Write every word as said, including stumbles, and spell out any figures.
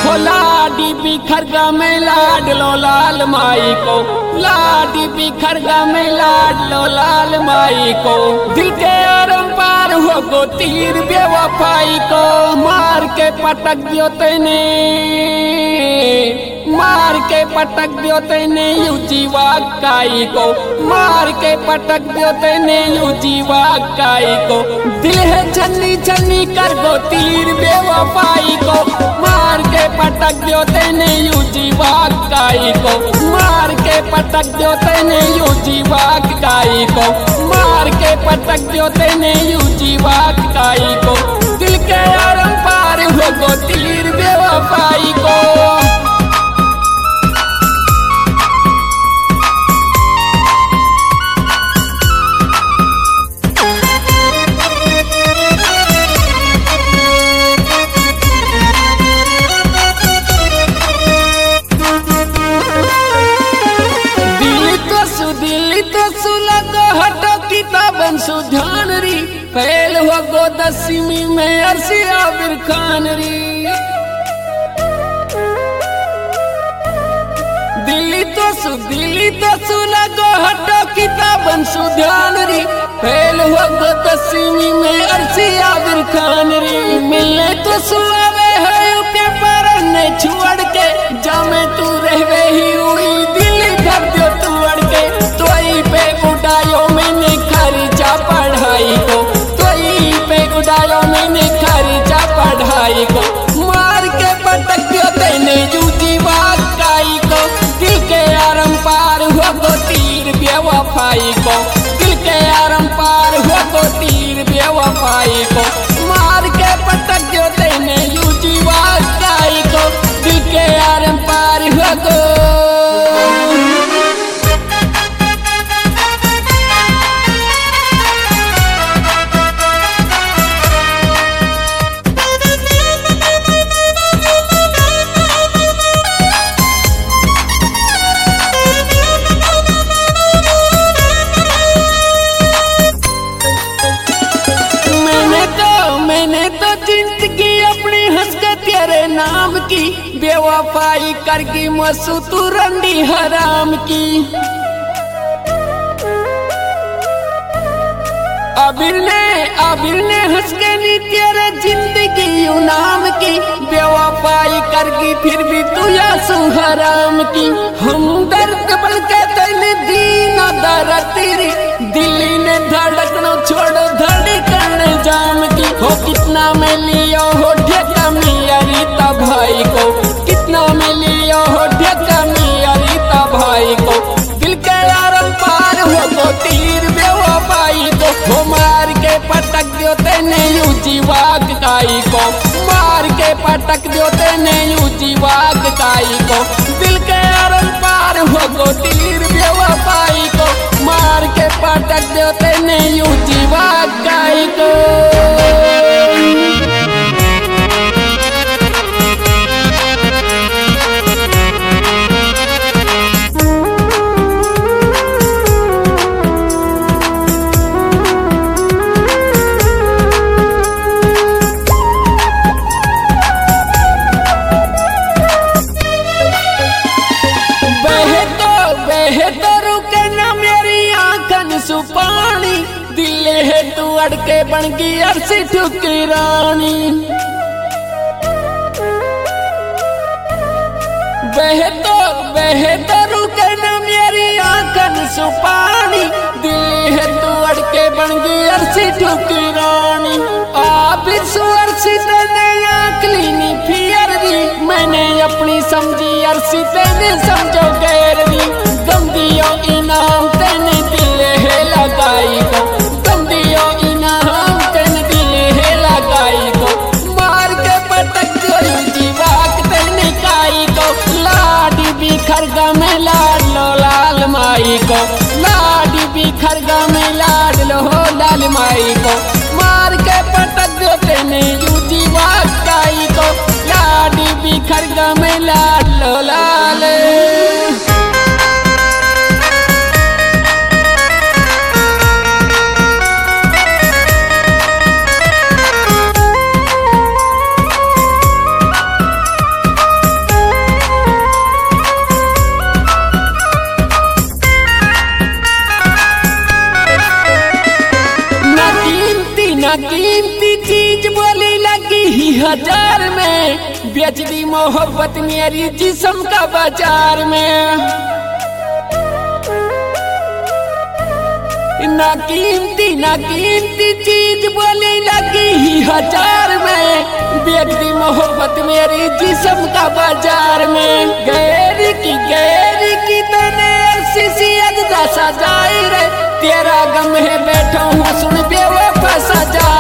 हो लाडी बिखरगा में लाड लो लाल माई को, लाडी बिखरगा में लाड लो लाल माई को। दिल के आरम पार हो गो तीर बेवफाई को, मार के पटक दियो तेने, मार के पटक दियो तेने यू जीवा काई को, मार के पटक दियो तेने यू जीवा काई को। दिल है छन्नी छन्नी कर गो तीर बेवफाई को, मार के पटक दियो तेने यू जीवा काई को, मार के पटक दियो तेने यू जीवा काई को, मार के पटक दियो तेने यू जीवा काई को। दिल के आरम पार हो गो तीर बेवफाई को। ध्यान री पहल हो गो दसवीं में अरसी आबिर खान री, दिल्ली तो सु दिल्ली तो सु लगो हटो किताबन सु ध्यान री, पहल हो गो दसवीं में अरसी आबिर खान री। मिलने तो सु आवे है पेपर ने छुड़ के, जामे तू रहवे ही हुई दिल्ली घर दियो तू अड़ के, तो पे उड़ायो मैंने खर्चा पढ़ाई को, तो पे उड़ायो मैंने खर्चा पढ़ाई को। मार के पटक दियो तेने यू जीवा काई को, दिल के आरम पार हो गो तीर बेवफाई को, दिल के आरम पार हो गो तीर बेवफाई को। मार के पटक दियो तेने यू जीवा काई को, दिल के आरम पार हो गो। नाम की बेवफाई करगी मसू तू रंडी हराम की, अबिर ने अबिर ने हंस के नी तेरे जिंदगी यू नाम की, बेवफाई करगी फिर भी तू यासू हराम की। हम दर्द बल के तेने दीन दर्द तेरी, दिल्ली ने धड़कनो छोड़ो धड़कन जाम की। हो कितना में लियो हो ठेका मिया रीता भाई को, कितना में लियो हो ठेका मिया रीता भाई को। दिल के आरम पार हो गो तीर बेवफाई को, हो मार के पटक दियो तेने यू जीवा काई को, मार के पटक दियो तेने यू जीवा काई को। दिल के आरम पार हो गो तीर बेवफाई को, मार के पटक दियो तेने यू जीवा काई को। सुपानी दिल है तू अड़के बन गई अरसी ठुकरानी, बहे तो बहे तो रुके न मेरी आंखन सुपानी, दिल है तू अड़के बन गई अरसी ठुकरानी। आप इस अरसी तेने आंखली नी फियर दी, मैंने अपनी समझी अरसी तेने समझो गैर दी। गम दियो इनाम तेने दिल है लगाई को, गम दियो इनाम तेने दिल है लगाई को। मार के पटक दियो जीवाक तेने काई को, लाडी बिखरगा में लाड लो लाल माई को, लाडी बिखरगा में लाड लो लाल माई को। मार के पटक दियो तेने यू जीवाक काई को, लाडी बिखरगा में लाड लो लाल। हजार में, बेच दी मोहब्बत मेरी जिस्म का बाजार में। ना कीमती ना कीमती चीज बोली लगी ही हजार में, बेच दी मोहब्बत मेरी जिस्म का बाजार में। गैर की गैर की तने सी अगदा सजाई रे, तेरा गम है बैठा हूँ सुन बेवफा सजा